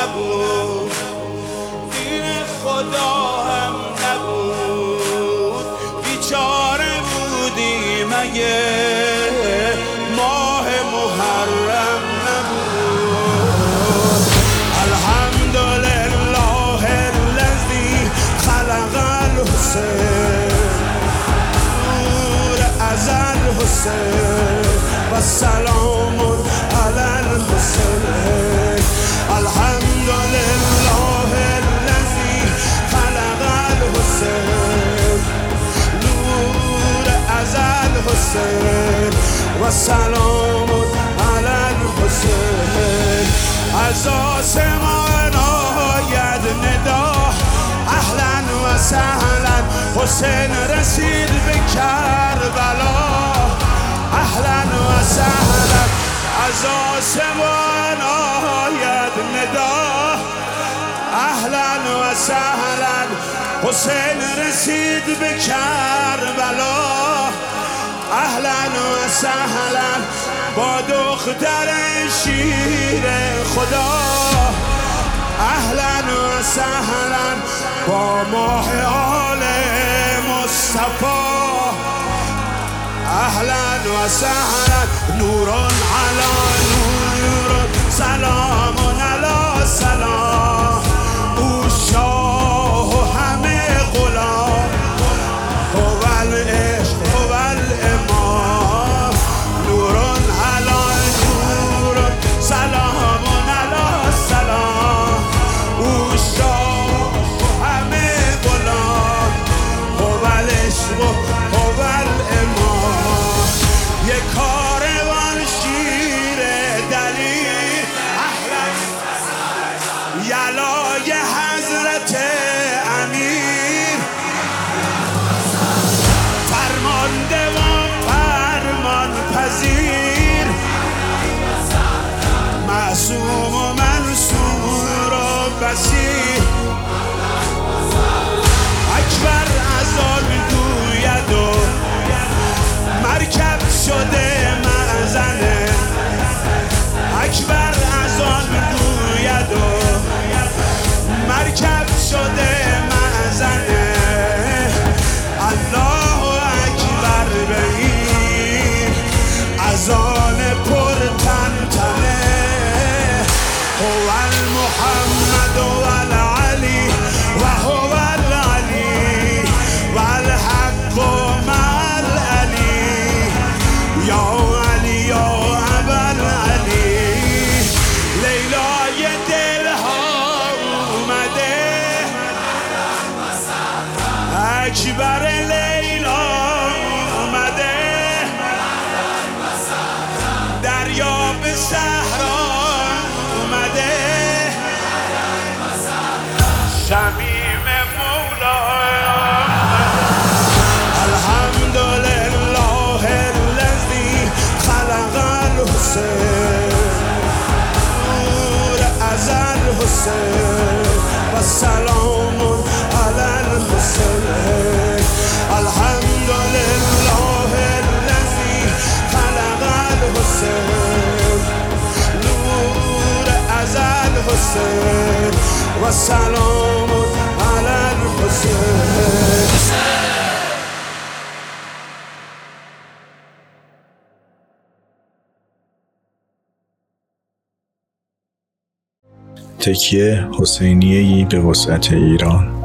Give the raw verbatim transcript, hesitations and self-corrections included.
نبود، دین خدا هم نبود. بیچاره بودی مگه ماه محرم نبود. الحمدلله الذی خلق الحسین نور ازل حسین و سلام علی الحسین. الحمدلله الذی خلق الحسین نور ازل حسین و سلام علی الحسین. از آسمان آید ندا اهلا و سهلا، حسین رسید به کربلا اهلا و سهلا. از آسمان آید ندا اهلا و سهلا، حسین رسید به کربلا اهلا و سهلا. با دختر شیر خدا اهلا و سهلا، با ماه آل مصطفی اهلا و سهلا. نوران علی نور، سلام علی سلام. او شاه و همه غلام، هو العشق هو الامام. نوران علی نور، سلام علی سلام. او شاه و همه غلام، هو العشق هو الامام. یک کاروان شیر دلیر اهلا یلای حضرت امیر، فرمان دوام فرمان پذیر، معصوم و منصور و بصیر. اکبر از آن گوید و مرکب شده مأذنه، اکبر از آن گوید و مرکب شده مأذنه. الله اکبر بگیر از آن پر تنتنه. هو المحمد و العلی و هو العلی و الحق مع العلی. یا علی یا ابوالعلی. لیلای دلها اومده، اکبر لیلا اومده. دریا به صحرا اومده، شمیم مولا. الحمدلله الذی خلق الحسین نور ازل حسین و سلام علی الحسین. الحمدلله الذی خلق الحسین نور ازل حسین و سلام علی الحسین. تکیه حسینیه‌ای به وسعت ایران.